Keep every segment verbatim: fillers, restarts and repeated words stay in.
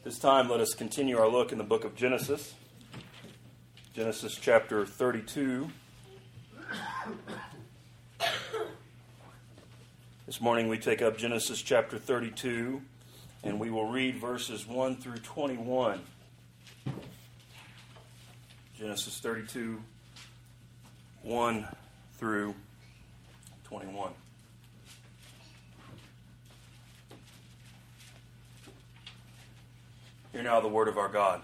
This time, let us continue our look in the book of Genesis. Genesis chapter thirty-two. This morning we take up Genesis chapter thirty-two, and we will read verses one through twenty-one. Genesis thirty-two, one through twenty-one. Hear now the word of our God.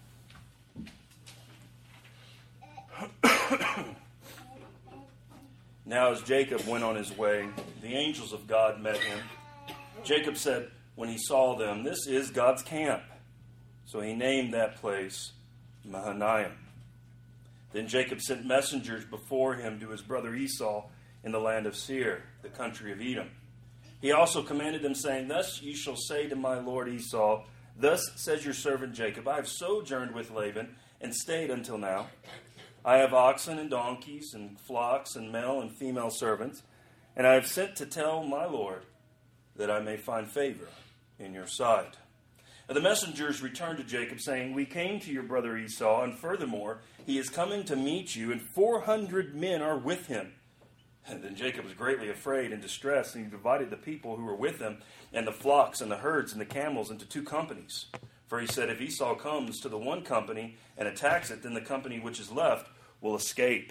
Now as Jacob went on his way, the angels of God met him. Jacob said when he saw them, "This is God's camp." So he named that place Mahanaim. Then Jacob sent messengers before him to his brother Esau in the land of Seir, the country of Edom. He also commanded them, saying, "Thus you shall say to my lord Esau, Thus says your servant Jacob, I have sojourned with Laban and stayed until now. I have oxen and donkeys and flocks and male and female servants, and I have sent to tell my lord that I may find favor in your sight." And the messengers returned to Jacob, saying, "We came to your brother Esau, and furthermore, he is coming to meet you, and four hundred men are with him." And then Jacob was greatly afraid and distressed, and he divided the people who were with him, and the flocks and the herds and the camels into two companies. For he said, "If Esau comes to the one company and attacks it, then the company which is left will escape."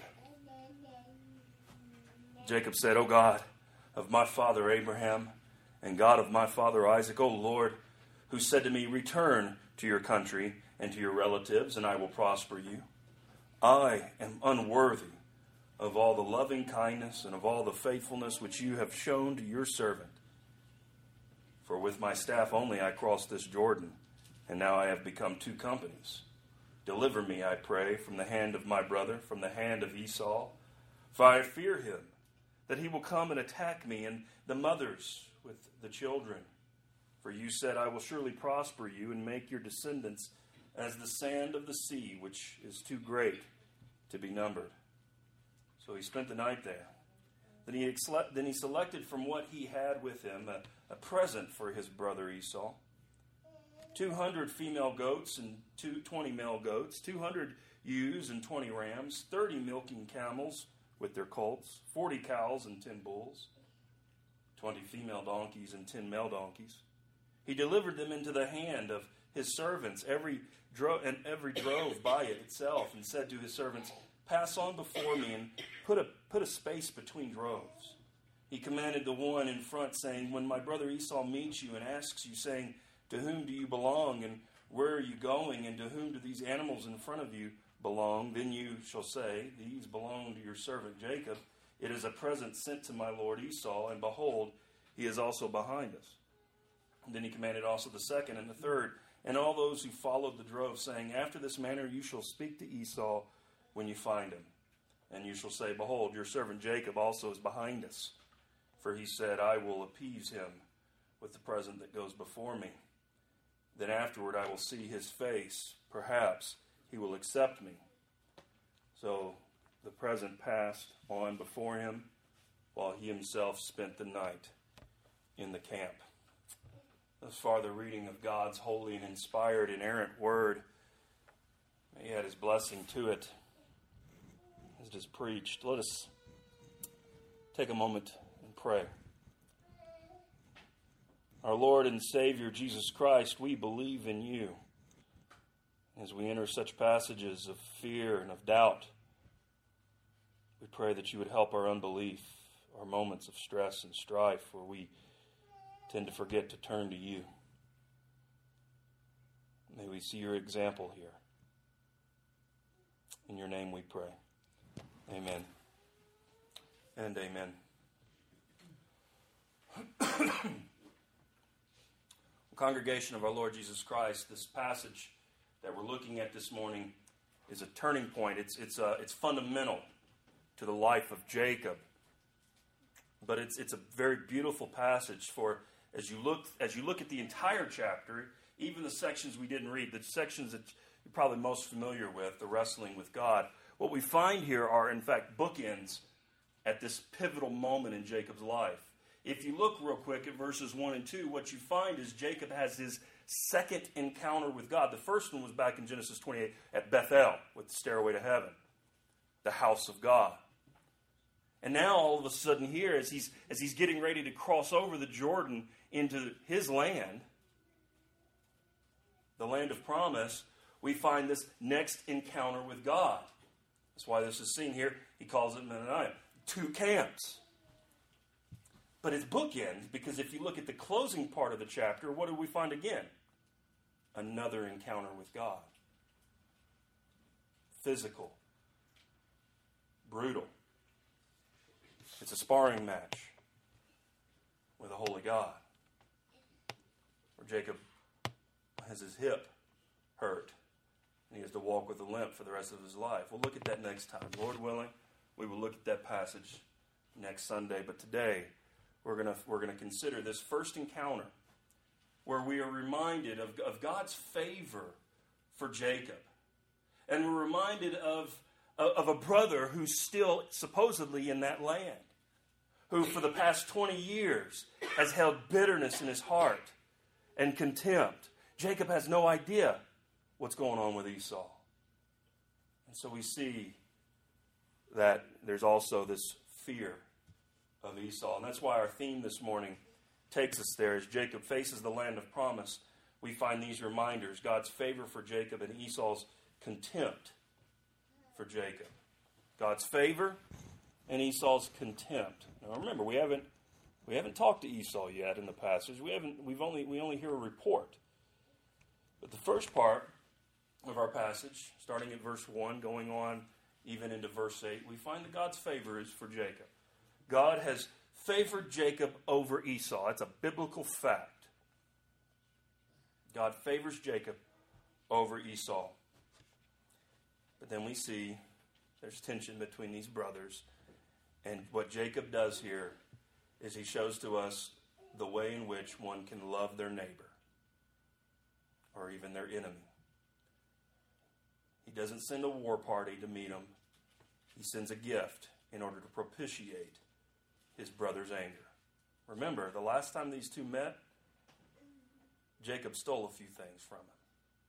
Jacob said, "O God of my father Abraham, and God of my father Isaac, O Lord, who said to me, 'Return to your country and to your relatives, and I will prosper you,' I am unworthy of all the loving kindness and of all the faithfulness which you have shown to your servant. For with my staff only I crossed this Jordan, and now I have become two companies. Deliver me, I pray, from the hand of my brother, from the hand of Esau. For I fear him, that he will come and attack me, and the mothers with the children. For you said, I will surely prosper you and make your descendants as the sand of the sea, which is too great to be numbered." So he spent the night there. Then he, then he selected from what he had with him a, a present for his brother Esau. Two hundred female goats and two, twenty male goats, two hundred ewes and twenty rams, thirty milking camels with their colts, forty cows and ten bulls, twenty female donkeys and ten male donkeys. He delivered them into the hand of his servants, every dro- and every drove by it itself, and said to his servants, "Pass on before me and put a put a space between droves." He commanded the one in front, saying, "When my brother Esau meets you and asks you, saying, 'To whom do you belong, and where are you going, and to whom do these animals in front of you belong?' Then you shall say, 'These belong to your servant Jacob. It is a present sent to my lord Esau, and behold, he is also behind us.'" And then he commanded also the second and the third, and all those who followed the drove, saying, "After this manner you shall speak to Esau when you find him. And you shall say, 'Behold, your servant Jacob also is behind us. For he said, I will appease him with the present that goes before me. Then afterward I will see his face. Perhaps he will accept me.'" So the present passed on before him, while he himself spent the night in the camp. Thus far the reading of God's holy and inspired, inerrant word. May he add his blessing to it as it is preached. Let us take a moment and pray. Our Lord and Savior Jesus Christ, we believe in you. As we enter such passages of fear and of doubt, we pray that you would help our unbelief, our moments of stress and strife where we tend to forget to turn to you. May we see your example here. In your name we pray. Amen and amen. Congregation of our Lord Jesus Christ, this passage that we're looking at this morning is a turning point. It's it's uh, it's fundamental to the life of Jacob, but it's it's a very beautiful passage. For as you look as you look at the entire chapter, even the sections we didn't read, the sections that you're probably most familiar with, the wrestling with God. What we find here are, in fact, bookends at this pivotal moment in Jacob's life. If you look real quick at verses one and two, what you find is Jacob has his second encounter with God. The first one was back in Genesis twenty-eight at Bethel with the stairway to heaven, the house of God. And now all of a sudden here, as he's, as he's getting ready to cross over the Jordan into his land, the land of promise, we find this next encounter with God. That's why this is seen here. He calls it Menaniah. Two camps. But it's bookends, because if you look at the closing part of the chapter, what do we find again? Another encounter with God. Physical. Brutal. It's a sparring match with a holy God, where Jacob has his hip hurt, and he has to walk with a limp for the rest of his life. We'll look at that next time. Lord willing, we will look at that passage next Sunday. But today, we're going to we're going to consider this first encounter, where we are reminded of, of God's favor for Jacob. And we're reminded of, of a brother who's still supposedly in that land, who for the past twenty years has held bitterness in his heart and contempt. Jacob has no idea what's going on with Esau. And so we see that there's also this fear of Esau. And that's why our theme this morning takes us there. As Jacob faces the land of promise, we find these reminders: God's favor for Jacob and Esau's contempt for Jacob. God's favor and Esau's contempt. Now remember, we haven't we haven't talked to Esau yet in the passage. We haven't we've only we only hear a report. But the first part of our passage, starting at verse one, going on even into verse eight, we find that God's favor is for Jacob. God has favored Jacob over Esau. It's a biblical fact. God favors Jacob over Esau. But then we see there's tension between these brothers. And what Jacob does here is he shows to us the way in which one can love their neighbor, or even their enemy. He doesn't send a war party to meet them. He sends a gift in order to propitiate his brother's anger. Remember, the last time these two met, Jacob stole a few things from him.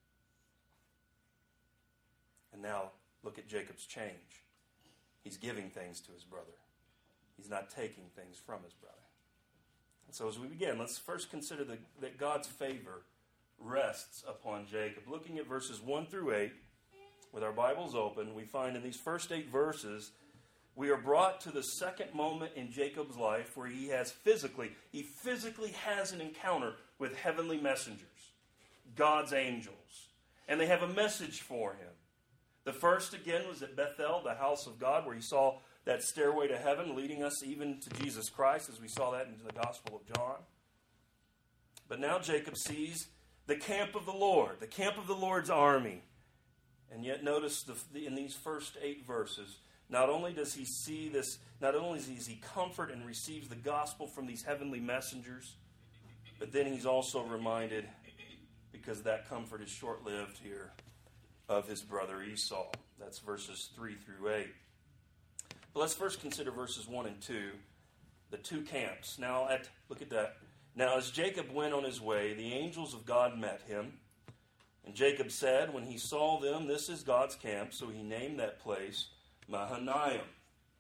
And now, look at Jacob's change. He's giving things to his brother. He's not taking things from his brother. And so as we begin, let's first consider the, that God's favor rests upon Jacob. Looking at verses one through eight, with our Bibles open, we find in these first eight verses, we are brought to the second moment in Jacob's life where he has physically, he physically has an encounter with heavenly messengers, God's angels. And they have a message for him. The first, again, was at Bethel, the house of God, where he saw that stairway to heaven leading us even to Jesus Christ, as we saw that in the Gospel of John. But now Jacob sees the camp of the Lord, the camp of the Lord's army. And yet notice the, the, in these first eight verses, not only does he see this, not only does he comfort and receives the gospel from these heavenly messengers, but then he's also reminded, because that comfort is short-lived here, of his brother Esau. That's verses three through eight. But let's first consider verses one and two, the two camps. Now, at look at that. Now, as Jacob went on his way, the angels of God met him. And Jacob said, when he saw them, this is God's camp. So he named that place Mahanaim.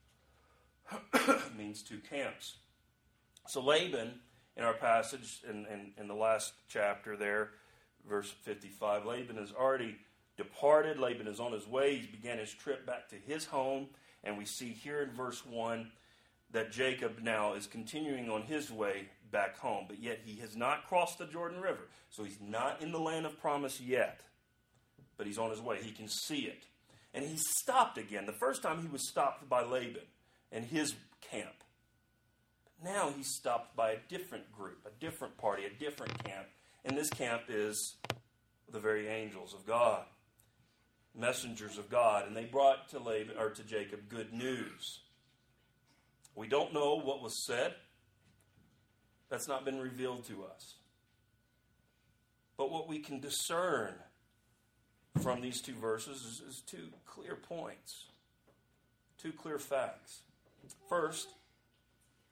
Means two camps. So Laban, in our passage, in, in, in the last chapter there, verse fifty-five, Laban has already departed. Laban is on his way. He began his trip back to his home. And we see here in verse one that Jacob now is continuing on his way back home. But yet he has not crossed the Jordan River. So he's not in the land of promise yet. But he's on his way. He can see it. And he's stopped again. The first time he was stopped by Laban and his camp. Now he's stopped by a different group, a different party, a different camp. And this camp is the very angels of God. Messengers of God. And they brought to Laban, or to Jacob, good news. We don't know what was said. That's not been revealed to us. But what we can discern from these two verses is, is two clear points. Two clear facts. First,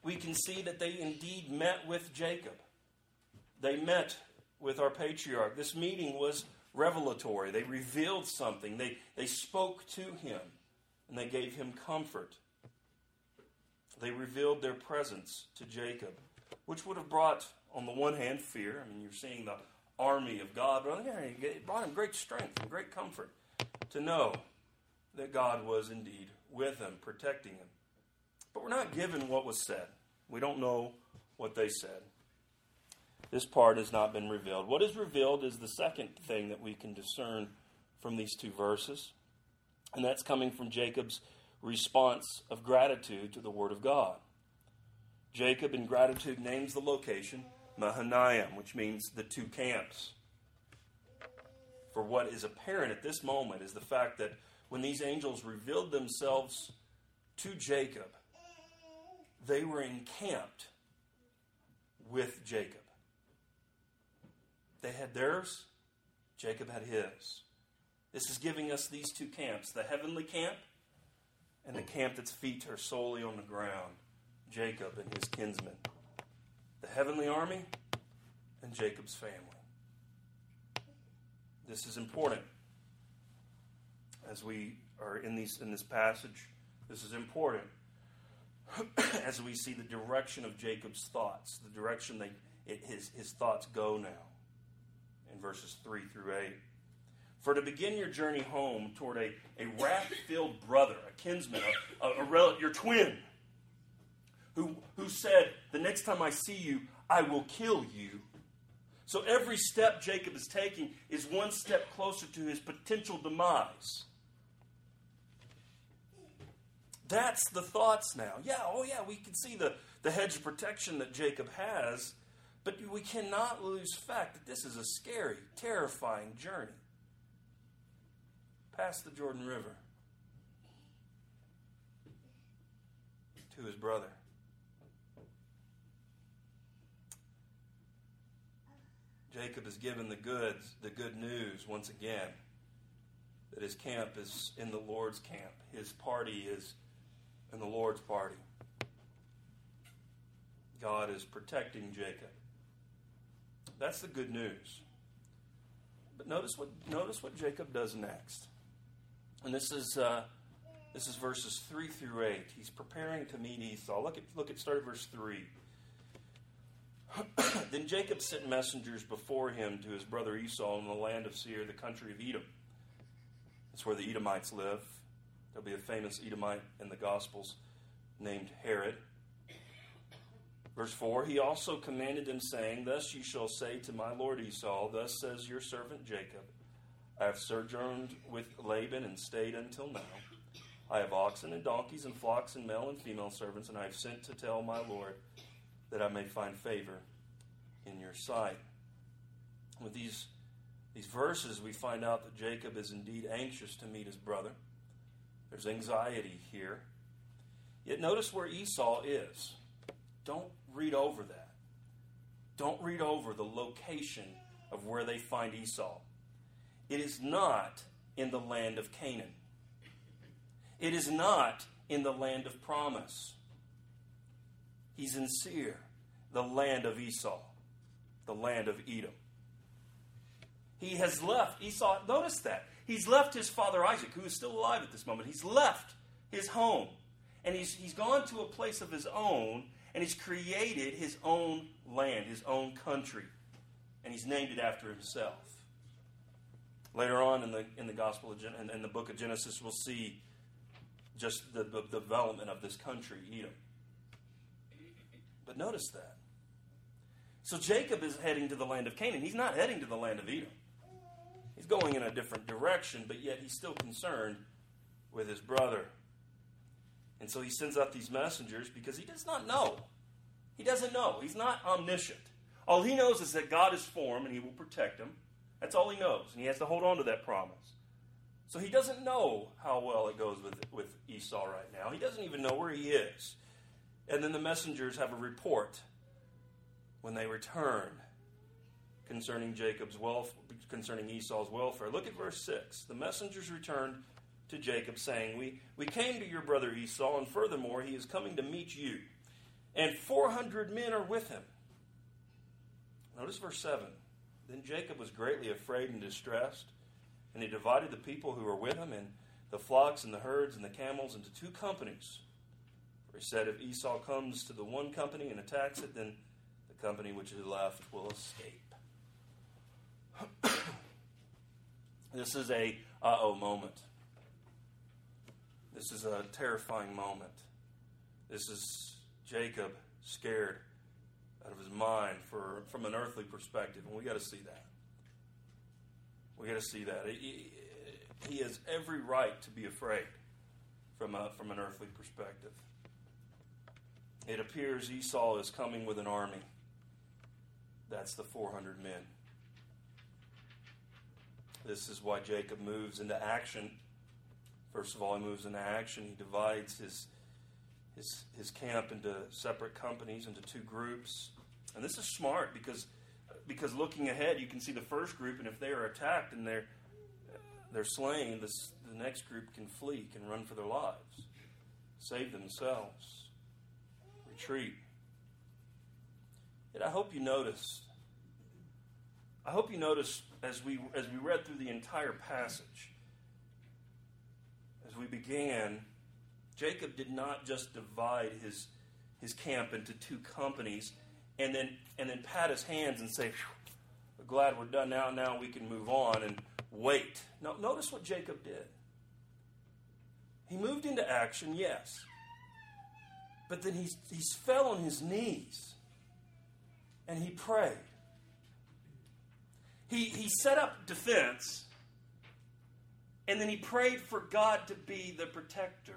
we can see that they indeed met with Jacob. They met with our patriarch. This meeting was revelatory. They revealed something. They, they spoke to him, and they gave him comfort. They revealed their presence to Jacob, which would have brought, on the one hand, fear. I mean, you're seeing the army of God. But it brought him great strength and great comfort to know that God was indeed with him, protecting him. But we're not given what was said. We don't know what they said. This part has not been revealed. What is revealed is the second thing that we can discern from these two verses, and that's coming from Jacob's response of gratitude to the Word of God. Jacob, in gratitude, names the location Mahanaim, which means the two camps. For what is apparent at this moment is the fact that when these angels revealed themselves to Jacob, they were encamped with Jacob. They had theirs, Jacob had his. This is giving us these two camps, the heavenly camp and the camp that's feet are solely on the ground, Jacob and his kinsmen. The heavenly army and Jacob's family. This is important. As we are in these in this passage, this is important. As we see the direction of Jacob's thoughts, the direction they it, his, his thoughts go now, in verses three through eight. For to begin your journey home toward a, a wrath-filled brother, a kinsman, a, a, a rel- your twin, who, who said, the next time I see you, I will kill you. So every step Jacob is taking is one step closer to his potential demise. That's the thoughts now. Yeah, oh yeah, we can see the, the hedge of protection that Jacob has, but we cannot lose fact that this is a scary, terrifying journey. Past the Jordan River to his brother. Jacob is given the goods, the good news once again, that his camp is in the Lord's camp. His party is in the Lord's party. God is protecting Jacob. That's the good news. But notice what notice what Jacob does next. And this is uh, this is verses three through eight. He's preparing to meet Esau. Look at look at start at verse three. Then Jacob sent messengers before him to his brother Esau in the land of Seir, the country of Edom. That's where the Edomites live. There'll be a famous Edomite in the Gospels named Herod. Verse four, he also commanded them, saying, Thus you shall say to my lord Esau, Thus says your servant Jacob, I have sojourned with Laban and stayed until now. I have oxen and donkeys and flocks and male and female servants, and I have sent to tell my lord that I may find favor in your sight. With these, these verses, we find out that Jacob is indeed anxious to meet his brother. There's anxiety here. Yet notice where Esau is. Don't read over that. Don't read over the location of where they find Esau. It is not in the land of Canaan. It is not in the land of promise. He's in Seir, the land of Esau, the land of Edom. He has left Esau. Notice that. He's left his father Isaac, who is still alive at this moment. He's left his home. And he's, he's gone to a place of his own, and he's created his own land, his own country. And he's named it after himself. Later on in the in the Gospel of Gen- in, in the book of Genesis, we'll see just the, the development of this country, Edom. But notice that. So Jacob is heading to the land of Canaan. He's not heading to the land of Edom. He's going in a different direction, but yet he's still concerned with his brother. And so he sends out these messengers because he does not know. He doesn't know. He's not omniscient. All he knows is that God is for him and he will protect him. That's all he knows. And he has to hold on to that promise. So he doesn't know how well it goes with, with Esau right now. He doesn't even know where he is. And then the messengers have a report when they return concerning Jacob's welfare, concerning Esau's welfare. Look at verse six. The messengers returned to Jacob, saying, we, we came to your brother Esau, and furthermore, he is coming to meet you. and four hundred men are with him. Notice verse seven. Then Jacob was greatly afraid and distressed, and he divided the people who were with him and the flocks and the herds and the camels into two companies. For he said, if Esau comes to the one company and attacks it, then the company which is left will escape. This is a uh-oh moment. This is a terrifying moment. This is Jacob scared out of his mind for, from an earthly perspective, and we got to see that. We got to see that. He, he has every right to be afraid from a, from an earthly perspective. It appears Esau is coming with an army. That's the four hundred men. This is why Jacob moves into action. First of all, he moves into action. He divides his, his, his camp into separate companies, into two groups. And this is smart because, because looking ahead, you can see the first group, and if they are attacked and they're, they're slain, this, the next group can flee, can run for their lives, save themselves, retreat. Yet I hope you noticed, I hope you noticed as we as we read through the entire passage, as we began, Jacob did not just divide his his camp into two companies and then and then pat his hands and say, we're glad we're done now, now we can move on and wait. No, notice what Jacob did. He moved into action, yes. But then he, he fell on his knees and he prayed. He, he set up defense, and then he prayed for God to be the protector.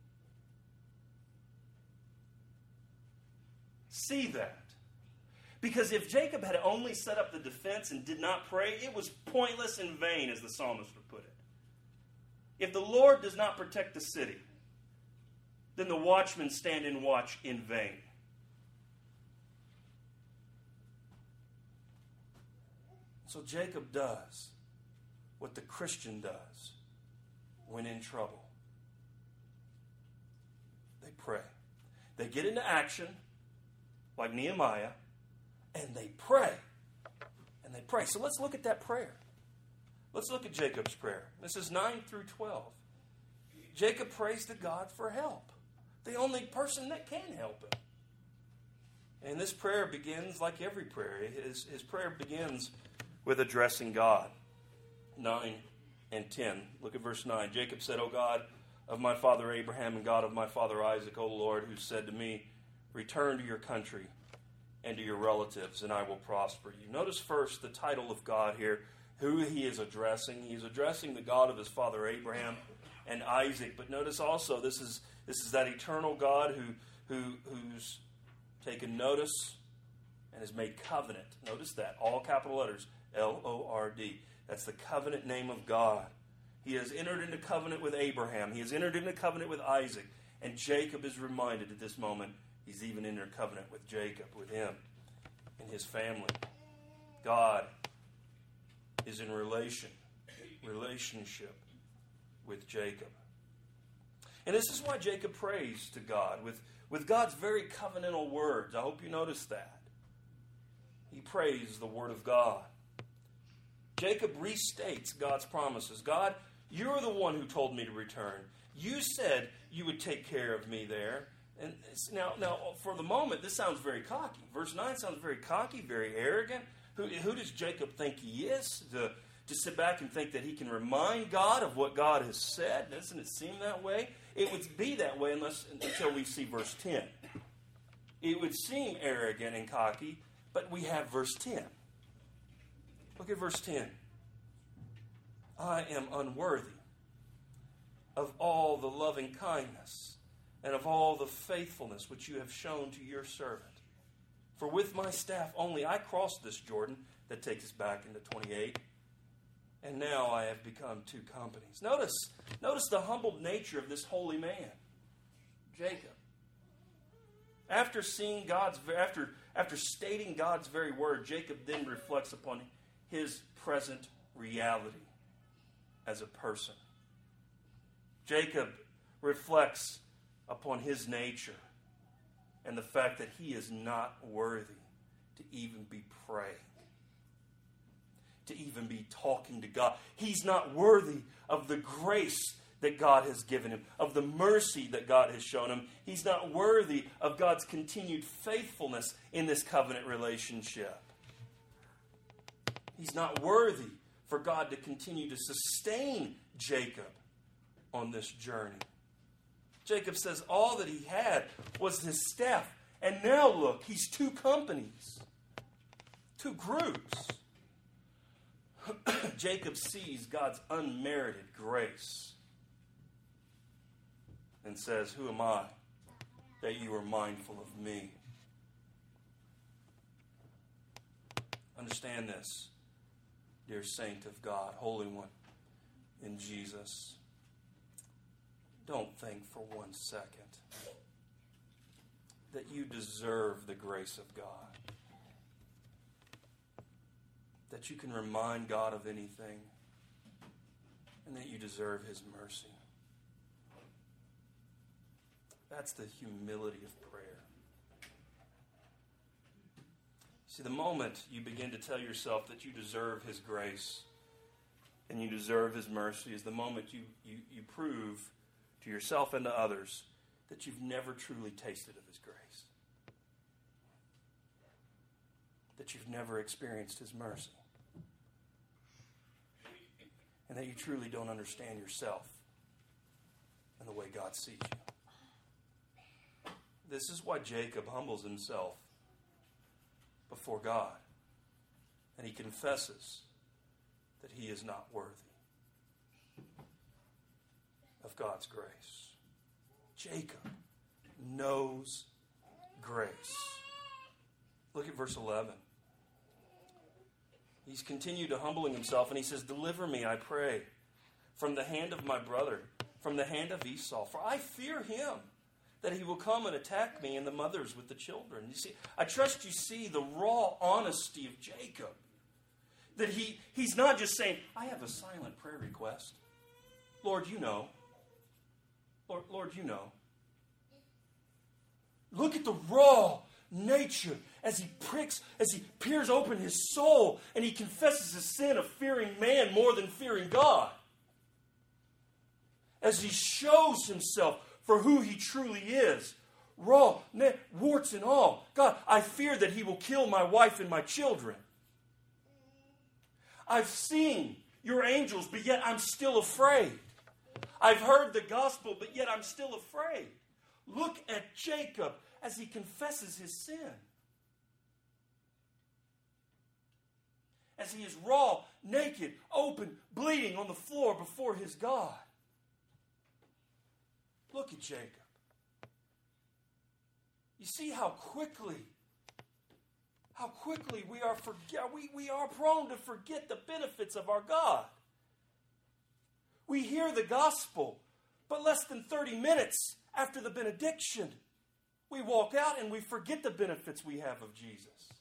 See that. Because if Jacob had only set up the defense and did not pray, it was pointless and vain, as the psalmist would put it. If the Lord does not protect the city, then the watchmen stand and watch in vain. So Jacob does what the Christian does when in trouble. They pray. They get into action, like Nehemiah, and they pray. And they pray. So let's look at that prayer. Let's look at Jacob's prayer. This is nine through twelve. Jacob prays to God for help. The only person that can help him. And this prayer begins like every prayer. His, his prayer begins with addressing God. nine and ten. Look at verse nine. Jacob said, O God of my father Abraham and God of my father Isaac, O Lord, who said to me, return to your country and to your relatives, and I will prosper you. Notice first the title of God here, who he is addressing. He is addressing the God of his father Abraham and Isaac. But notice also, this is this is that eternal God who who who's taken notice and has made covenant. Notice that, all capital letters, L O R D. That's the covenant name of God. He has entered into covenant with Abraham. He has entered into covenant with Isaac. And Jacob is reminded at this moment, he's even entered covenant with Jacob, with him and his family. God is in relation, relationship with Jacob. And this is why Jacob prays to God with, with God's very covenantal words. I hope you notice that. He prays the word of God. Jacob restates God's promises. God, you're the one who told me to return. You said you would take care of me there. And now, now, for the moment, this sounds very cocky. Verse nine sounds very cocky, very arrogant. Who, who does Jacob think he is to, to sit back and think that he can remind God of what God has said? Doesn't it seem that way? It would be that way unless until we see verse ten. It would seem arrogant and cocky, but we have verse ten. Look at verse ten. I am unworthy of all the loving kindness and of all the faithfulness which you have shown to your servant. For with my staff only I crossed this Jordan, that takes us back into twenty-eight, and now I have become two companies. Notice, notice the humbled nature of this holy man, Jacob. After seeing God's, after, after stating God's very word, Jacob then reflects upon his present reality as a person. Jacob reflects upon his nature and the fact that he is not worthy to even be praying, to even be talking to God. He's not worthy of the grace that God has given him, of the mercy that God has shown him. He's not worthy of God's continued faithfulness in this covenant relationship. He's not worthy for God to continue to sustain Jacob on this journey. Jacob says all that he had was his staff. And now look, he's two companies, two groups. Jacob sees God's unmerited grace and says, "Who am I that you are mindful of me?" Understand this, dear saint of God, Holy One in Jesus. Don't think for one second that you deserve the grace of God, that you can remind God of anything, and that you deserve his mercy. That's the humility of prayer. See, the moment you begin to tell yourself that you deserve his grace and you deserve his mercy is the moment you, you, you prove to yourself and to others that you've never truly tasted of his grace, that you've never experienced his mercy, and that you truly don't understand yourself and the way God sees you. This is why Jacob humbles himself before God, and he confesses that he is not worthy of God's grace. Jacob knows grace. Look at verse eleven. He's continued to humbling himself, and he says, "Deliver me, I pray, from the hand of my brother, from the hand of Esau, for I fear him, that he will come and attack me and the mothers with the children." You see, I trust you see the raw honesty of Jacob. That he, he's not just saying, "I have a silent prayer request. Lord, you know. Lord, Lord, you know." Look at the raw nature as he pricks, as he peers open his soul, and he confesses his sin of fearing man more than fearing God. As he shows himself for who he truly is. Raw, warts and all. "God, I fear that he will kill my wife and my children. I've seen your angels, but yet I'm still afraid. I've heard the gospel, but yet I'm still afraid." Look at Jacob as he confesses his sin. As he is raw, naked, open, bleeding on the floor before his God. Look at Jacob. You see how quickly, how quickly we are forget, we, we are prone to forget the benefits of our God. We hear the gospel, but less than thirty minutes after the benediction, we walk out and we forget the benefits we have of Jesus.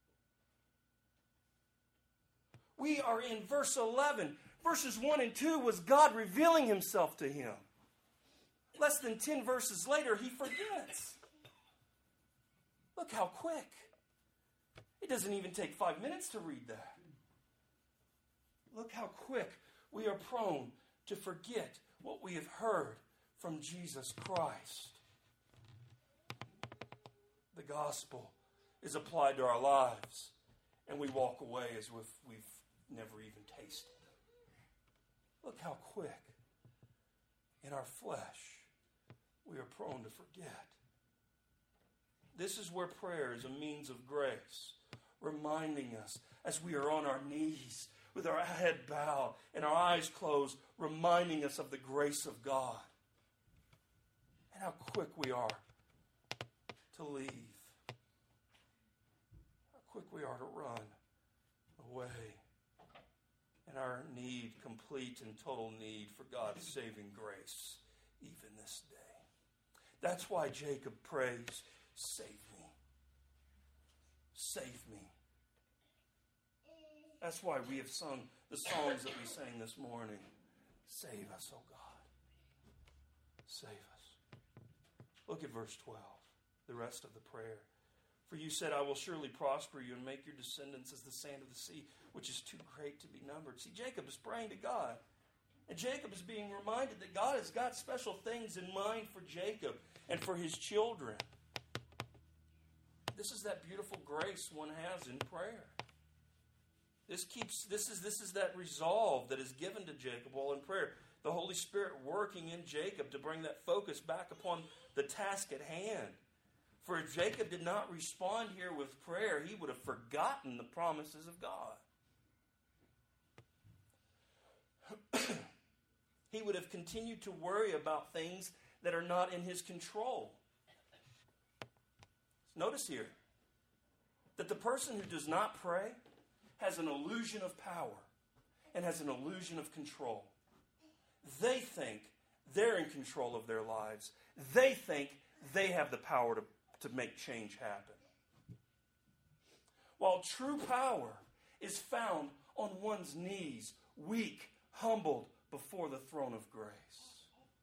We are in verse eleven. Verses one and two was God revealing himself to him. Less than ten verses later, he forgets. Look how quick. It doesn't even take five minutes to read that. Look how quick we are prone to forget what we have heard from Jesus Christ. The gospel is applied to our lives, and we walk away as if we've never even tasted. Look how quick in our flesh we are prone to forget. This is where prayer is a means of grace, reminding us as we are on our knees with our head bowed and our eyes closed, reminding us of the grace of God and how quick we are to leave, how quick we are to run away, and our need, complete and total need for God's saving grace even this day. That's why Jacob prays, "Save me. Save me." That's why we have sung the songs that we sang this morning. Save us, oh God. Save us. Look at verse twelve. the rest of the prayer. For you said, I will surely prosper you and make your descendants as the sand of the sea, which is too great to be numbered. See, Jacob is praying to God. And Jacob is being reminded that God has got special things in mind for Jacob and for his children. This is that beautiful grace one has in prayer. This keeps this is this is that resolve that is given to Jacob while in prayer. The Holy Spirit working in Jacob to bring that focus back upon the task at hand. For if Jacob did not respond here with prayer, he would have forgotten the promises of God. He would have continued to worry about things that are not in his control. Notice here that the person who does not pray has an illusion of power and has an illusion of control. They think they're in control of their lives. They think they have the power to, to make change happen. While true power is found on one's knees, weak, humbled before the throne of grace.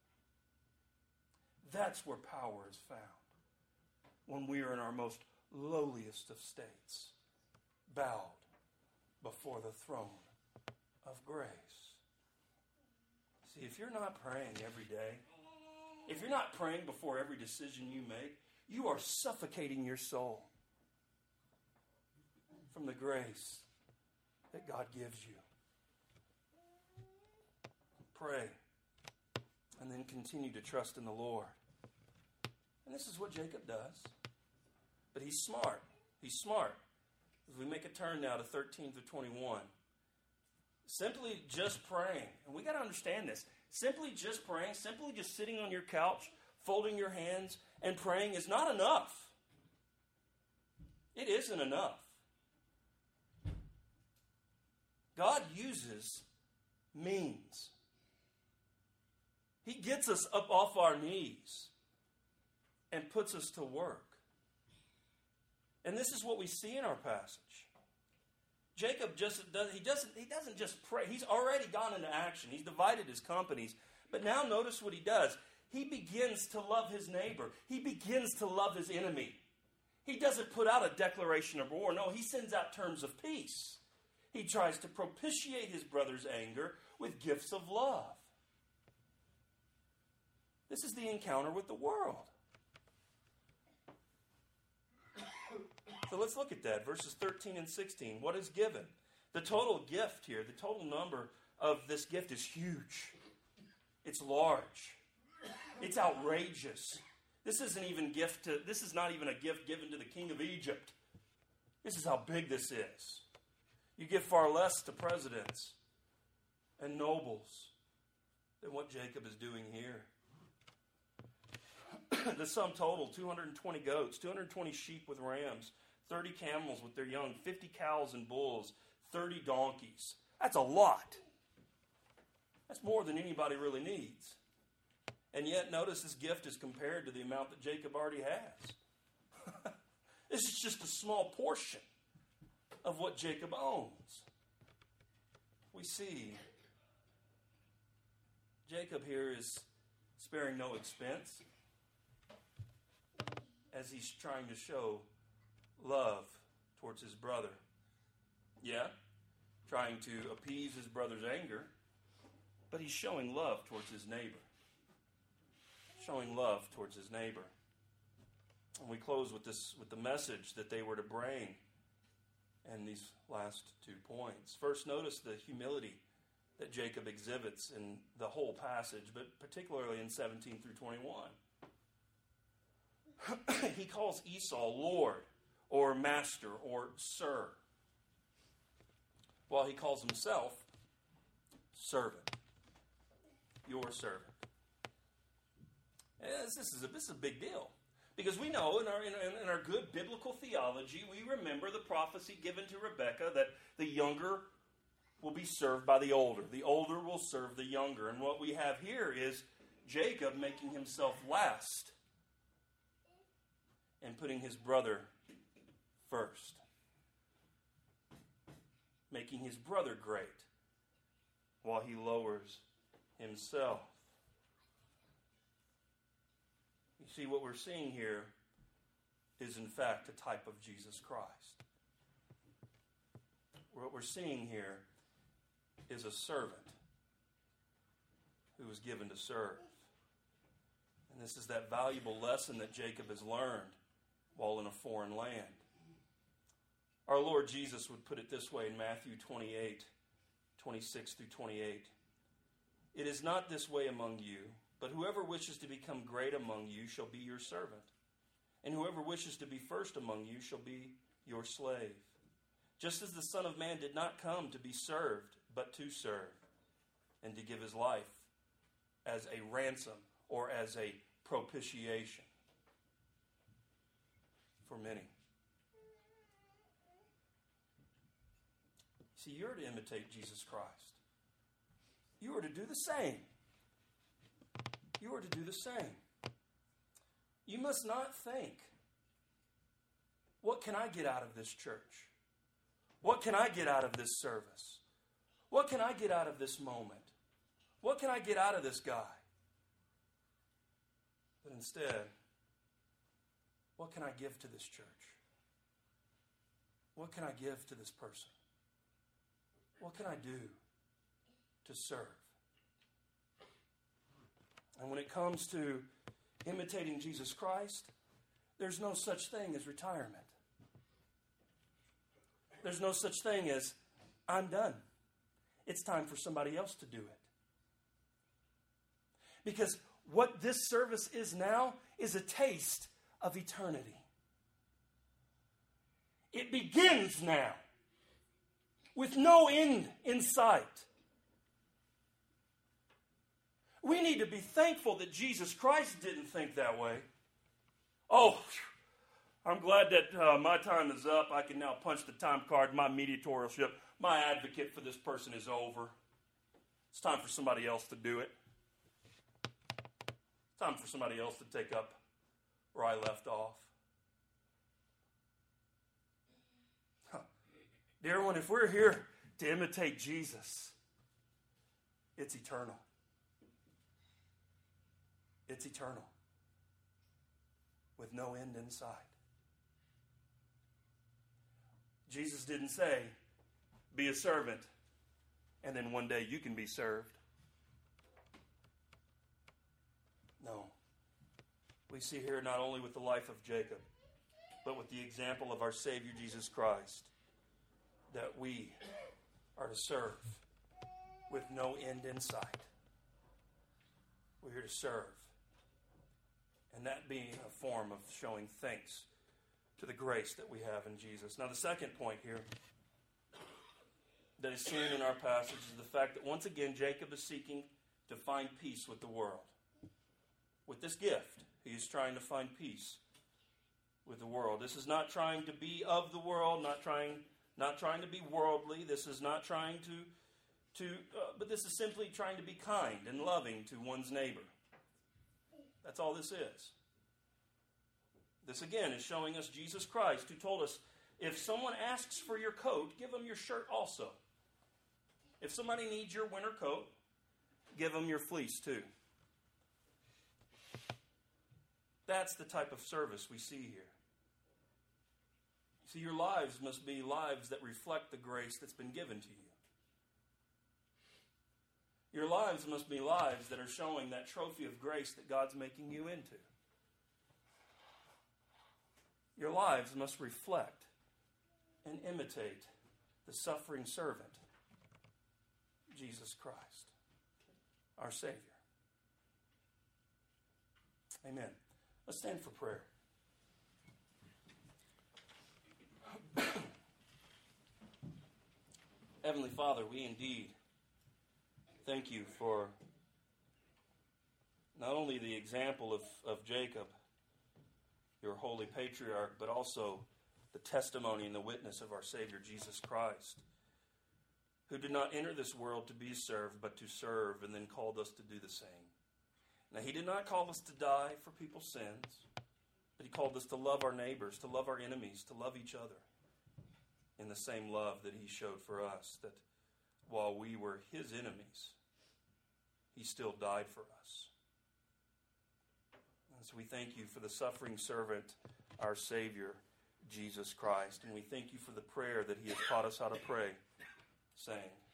That's where power is found. When we are in our most lowliest of states, bowed before the throne of grace. See, if you're not praying every day, if you're not praying before every decision you make, you are suffocating your soul from the grace that God gives you. Pray, and then continue to trust in the Lord. And this is what Jacob does. But he's smart. He's smart. As we make a turn now to thirteen through twenty-one. Simply just praying. And we got to understand this. Simply just praying, simply just sitting on your couch, folding your hands, and praying is not enough. It isn't enough. God uses means. He gets us up off our knees and puts us to work. And this is what we see in our passage. Jacob just does, he doesn't he doesn't just pray. He's already gone into action. He's divided his companies. But now notice what he does. He begins to love his neighbor. He begins to love his enemy. He doesn't put out a declaration of war. No, he sends out terms of peace. He tries to propitiate his brother's anger with gifts of love. This is the encounter with the world. So let's look at that. Verses thirteen and sixteen. What is given? The total gift here, the total number of this gift is huge. It's large. It's outrageous. This isn't even gift to, this is not even a gift given to the king of Egypt. This is how big this is. You give far less to presidents and nobles than what Jacob is doing here. The sum total, two hundred twenty goats, two hundred twenty sheep with rams, thirty camels with their young, fifty cows and bulls, thirty donkeys. That's a lot. That's more than anybody really needs. And yet, notice this gift is compared to the amount that Jacob already has. This is just a small portion of what Jacob owns. We see Jacob here is sparing no expense as he's trying to show love towards his brother. Yeah, trying to appease his brother's anger, but he's showing love towards his neighbor. Showing love towards his neighbor. And we close with this, with the message that they were to bring in these last two points. First, notice the humility that Jacob exhibits in the whole passage, but particularly in seventeen through twenty-one. He calls Esau Lord, or Master, or Sir, while he calls himself Servant. Your servant. And this, this, is a, this is a big deal. Because we know in our, in, in our good biblical theology, we remember the prophecy given to Rebekah that the younger will be served by the older. The older will serve the younger. And what we have here is Jacob making himself last and putting his brother first. Making his brother great while he lowers himself. You see, what we're seeing here is in fact a type of Jesus Christ. What we're seeing here is a servant who was given to serve. And this is that valuable lesson that Jacob has learned while in a foreign land. Our Lord Jesus would put it this way in Matthew twenty-eight, twenty-six through twenty-eight. It is not this way among you, but whoever wishes to become great among you shall be your servant. And whoever wishes to be first among you shall be your slave. Just as the Son of Man did not come to be served, but to serve, and to give his life as a ransom or as a propitiation for many. See, you're to imitate Jesus Christ. You are to do the same. You are to do the same. You must not think, what can I get out of this church? What can I get out of this service? What can I get out of this moment? What can I get out of this guy? But instead, what can I give to this church? What can I give to this person? What can I do to serve? And when it comes to imitating Jesus Christ, there's no such thing as retirement. There's no such thing as, I'm done. It's time for somebody else to do it. Because what this service is now is a taste of eternity. It begins now with no end in sight. We need to be thankful that Jesus Christ didn't think that way. Oh, I'm glad that uh, my time is up. I can now punch the time card. My mediatorship, my advocate for this person is over. It's time for somebody else to do it. It's time for somebody else to take up where I left off. Huh. Dear one, if we're here to imitate Jesus, it's eternal. It's eternal. With no end in sight. Jesus didn't say, be a servant, and then one day you can be served. No. We see here not only with the life of Jacob, but with the example of our Savior Jesus Christ, that we are to serve with no end in sight. We're here to serve. And that being a form of showing thanks to the grace that we have in Jesus. Now, the second point here that is seen in our passage is the fact that once again Jacob is seeking to find peace with the world. With this gift, he is trying to find peace with the world. This is not trying to be of the world, not trying, not trying to be worldly. This is not trying to, to uh, but this is simply trying to be kind and loving to one's neighbor. That's all this is. This again is showing us Jesus Christ, who told us, if someone asks for your coat, give them your shirt also. If somebody needs your winter coat, give them your fleece too. That's the type of service we see here. See, your lives must be lives that reflect the grace that's been given to you. Your lives must be lives that are showing that trophy of grace that God's making you into. Your lives must reflect and imitate the suffering servant, Jesus Christ, our Savior. Amen. Let's stand for prayer. Heavenly Father, we indeed thank you for not only the example of, of Jacob, your holy patriarch, but also the testimony and the witness of our Savior Jesus Christ, who did not enter this world to be served, but to serve, and then called us to do the same. Now, he did not call us to die for people's sins, but he called us to love our neighbors, to love our enemies, to love each other in the same love that he showed for us, that while we were his enemies, he still died for us. And so we thank you for the suffering servant our Savior, Jesus Christ. And we thank you for the prayer that he has taught us how to pray, saying,